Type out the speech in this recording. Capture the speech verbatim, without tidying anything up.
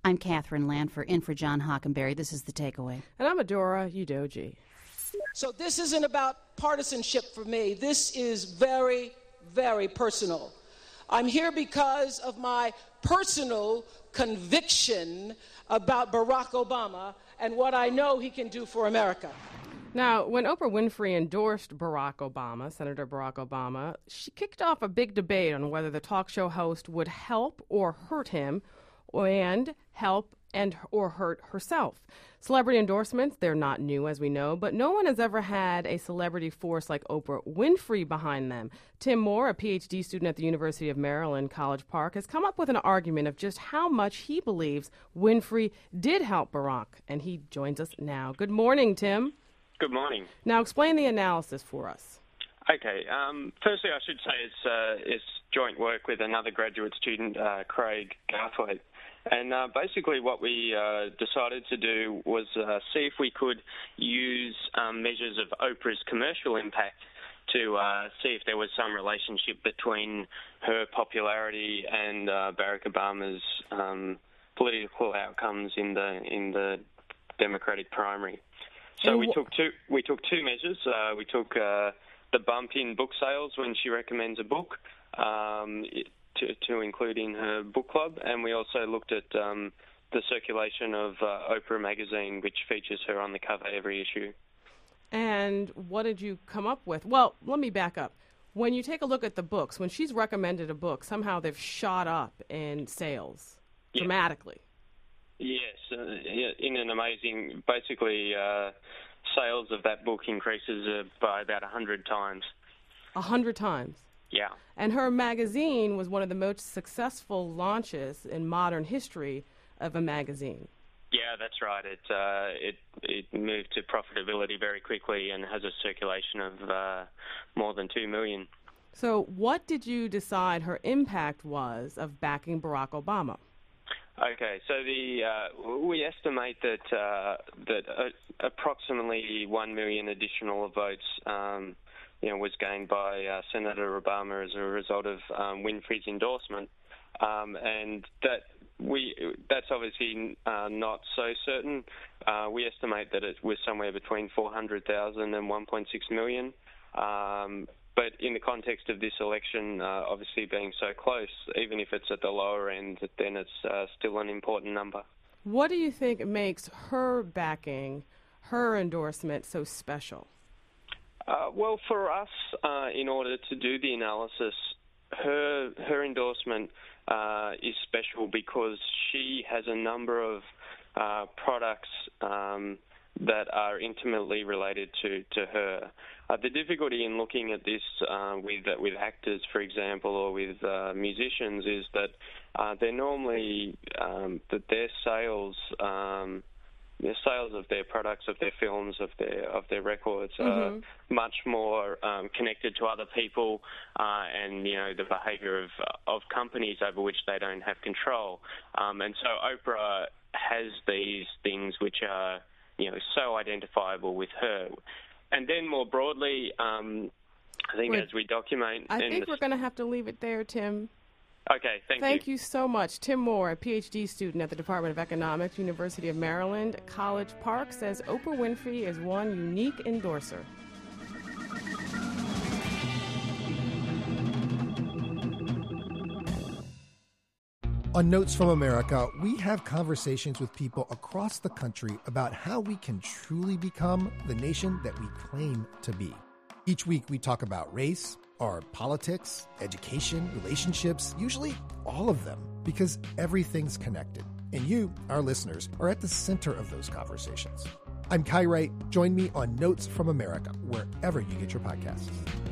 I'm Catherine Lanfer, in for John Hockenberry. This is The Takeaway. And I'm Adora Udoji. So this isn't about partisanship for me. This is very, very personal. I'm here because of my personal conviction about Barack Obama and what I know he can do for America. Now, when Oprah Winfrey endorsed Barack Obama, Senator Barack Obama, she kicked off a big debate on whether the talk show host would help or hurt him and help and or hurt herself. Celebrity endorsements, they're not new, as we know, but no one has ever had a celebrity force like Oprah Winfrey behind them. Tim Moore, a P H D student at the University of Maryland, College Park, has come up with an argument of just how much he believes Winfrey did help Barack, and he joins us now. Good morning, Tim. Good morning. Now, explain the analysis for us. Okay. Um, firstly, I should say it's, uh, it's joint work with another graduate student, uh, Craig Garthwaite. And uh, basically what we uh, decided to do was uh, see if we could use um, measures of Oprah's commercial impact to uh, see if there was some relationship between her popularity and uh, Barack Obama's um, political outcomes in the in the Democratic primary. So we took two we took two measures. Uh, we took uh, the bump in book sales when she recommends a book um, to, to include in her book club, and we also looked at um, the circulation of uh, Oprah magazine, which features her on the cover every issue. And what did you come up with? Well, let me back up. When you take a look at the books, when she's recommended a book, somehow they've shot up in sales yeah. dramatically. Yes, uh, in an amazing, basically, uh, sales of that book increases uh, by about one hundred times. A hundred times? Yeah. And her magazine was one of the most successful launches in modern history of a magazine. Yeah, that's right. It uh, it it moved to profitability very quickly and has a circulation of uh, more than two million. So what did you decide her impact was of backing Barack Obama? Okay, so the uh, we estimate that uh, that uh, approximately one million additional votes, um, you know, was gained by uh, Senator Obama as a result of um, Winfrey's endorsement, um, and that we that's obviously uh, not so certain. Uh, we estimate that it was somewhere between four hundred thousand and one point six million. Um, But in the context of this election, uh, obviously being so close, even if it's at the lower end, then it's uh, still an important number. What do you think makes her backing, her endorsement, so special? Uh, well, for us, uh, in order to do the analysis, her her endorsement uh, is special because she has a number of uh, products um, that are intimately related to, to her. Uh, the difficulty in looking at this uh, with uh, with actors, for example, or with uh, musicians, is that uh, they're normally um, that their sales, um, their sales of their products, of their films, of their of their records, mm-hmm. are much more um, connected to other people uh, and you know the behaviour of of companies over which they don't have control. Um, and so Oprah has these things which are you know so identifiable with her. And then more broadly, um, I think Wait, as we document... I think the... we're going to have to leave it there, Tim. Okay, thank, thank you. Thank you so much. Tim Moore, a P H D student at the Department of Economics, University of Maryland, College Park, says Oprah Winfrey is one unique endorser. On Notes from America, we have conversations with people across the country about how we can truly become the nation that we claim to be. Each week we talk about race, our politics, education, relationships, usually all of them, because everything's connected. And you, our listeners, are at the center of those conversations. I'm Kai Wright. Join me on Notes from America, wherever you get your podcasts.